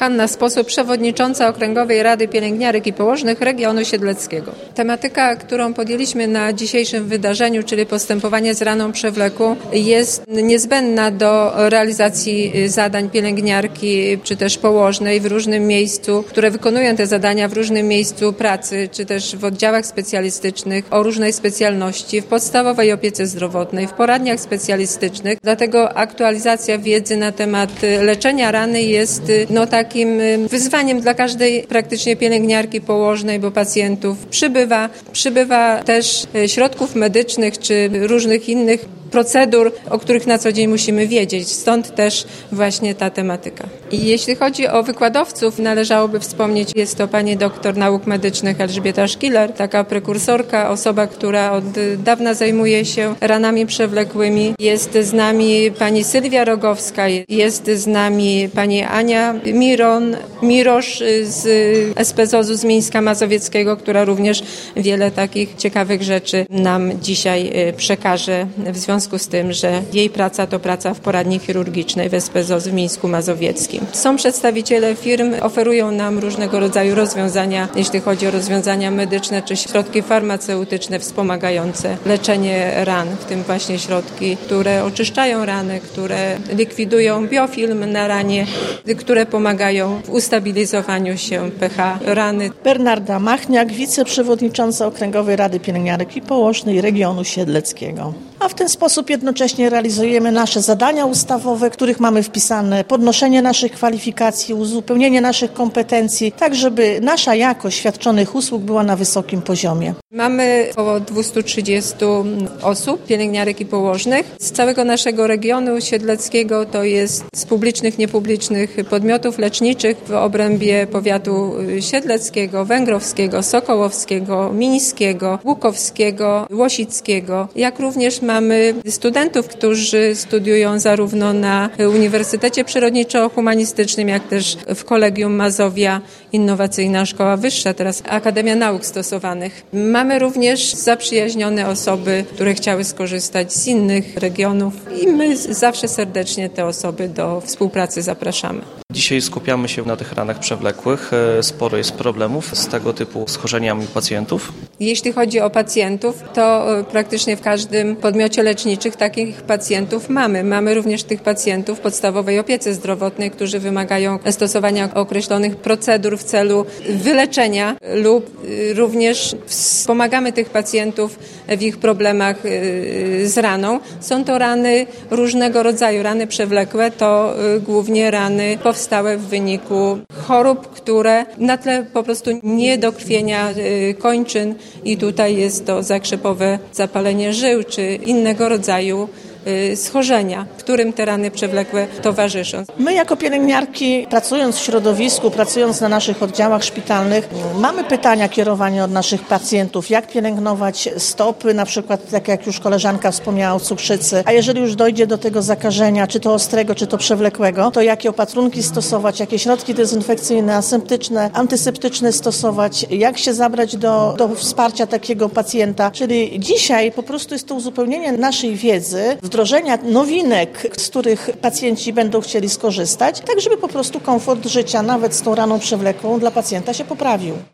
Hanna Sposób, przewodnicząca Okręgowej Rady Pielęgniarek i Położnych Regionu Siedleckiego. Tematyka, którą podjęliśmy na dzisiejszym wydarzeniu, czyli postępowanie z raną przewlekłą, jest niezbędna do realizacji zadań pielęgniarki czy też położnej w różnym miejscu, które wykonują te zadania w różnym miejscu pracy, czy też w oddziałach specjalistycznych o różnej specjalności, w podstawowej opiece zdrowotnej, w poradniach specjalistycznych. Dlatego aktualizacja wiedzy na temat leczenia rany jest takim wyzwaniem dla każdej praktycznie pielęgniarki położnej, bo pacjentów przybywa też środków medycznych czy różnych innych procedur, o których na co dzień musimy wiedzieć. Stąd też właśnie ta tematyka. I jeśli chodzi o wykładowców, należałoby wspomnieć, jest to pani doktor nauk medycznych Elżbieta Szkiler, taka prekursorka, osoba, która od dawna zajmuje się ranami przewlekłymi. Jest z nami pani Sylwia Rogowska, jest z nami pani Ania Mirosz z SPZOZ-u z Mińska Mazowieckiego, która również wiele takich ciekawych rzeczy nam dzisiaj przekaże w związku z tym, że jej praca to praca w poradni chirurgicznej w SPZOZ w Mińsku Mazowieckim. Są przedstawiciele firm, oferują nam różnego rodzaju rozwiązania, jeśli chodzi o rozwiązania medyczne czy środki farmaceutyczne wspomagające leczenie ran, w tym właśnie środki, które oczyszczają rany, które likwidują biofilm na ranie, które pomagają w ustabilizowaniu się pH rany. Bernarda Machniak, wiceprzewodnicząca Okręgowej Rady Pielęgniarek i Położnej Regionu Siedleckiego. A w ten sposób jednocześnie realizujemy nasze zadania ustawowe, w których mamy wpisane podnoszenie naszych kwalifikacji, uzupełnienie naszych kompetencji, tak żeby nasza jakość świadczonych usług była na wysokim poziomie. Mamy około 230 osób, pielęgniarek i położnych. Z całego naszego regionu siedleckiego to jest z publicznych, niepublicznych podmiotów leczniczych w obrębie powiatu siedleckiego, węgrowskiego, sokołowskiego, mińskiego, łukowskiego, łosickiego, jak również mamy studentów, którzy studiują zarówno na Uniwersytecie Przyrodniczo-Humanistycznym, jak też w Kolegium Mazowia, Innowacyjna Szkoła Wyższa, teraz Akademia Nauk Stosowanych. Mamy również zaprzyjaźnione osoby, które chciały skorzystać z innych regionów i my zawsze serdecznie te osoby do współpracy zapraszamy. Dzisiaj skupiamy się na tych ranach przewlekłych. Sporo jest problemów z tego typu schorzeniami pacjentów. Jeśli chodzi o pacjentów, to praktycznie w każdym podmiocie leczniczym takich pacjentów mamy. Mamy również tych pacjentów w podstawowej opiece zdrowotnej, którzy wymagają stosowania określonych procedur w celu wyleczenia lub również wspomagamy tych pacjentów w ich problemach z raną. Są to rany różnego rodzaju. Rany przewlekłe to głównie rany powstałe w wyniku chorób, które na tle po prostu niedokrwienia kończyn i tutaj jest to zakrzepowe zapalenie żył czy innego rodzaju schorzenia, którym te rany przewlekłe towarzyszą. My jako pielęgniarki, pracując w środowisku, pracując na naszych oddziałach szpitalnych, mamy pytania kierowane od naszych pacjentów, jak pielęgnować stopy, na przykład tak jak już koleżanka wspomniała o cukrzycy, a jeżeli już dojdzie do tego zakażenia, czy to ostrego, czy to przewlekłego, to jakie opatrunki stosować, jakie środki dezynfekcyjne, aseptyczne, antyseptyczne stosować, jak się zabrać do wsparcia takiego pacjenta. Czyli dzisiaj po prostu jest to uzupełnienie naszej wiedzy, wdrożenia nowinek, z których pacjenci będą chcieli skorzystać, tak żeby po prostu komfort życia nawet z tą raną przewlekłą dla pacjenta się poprawił.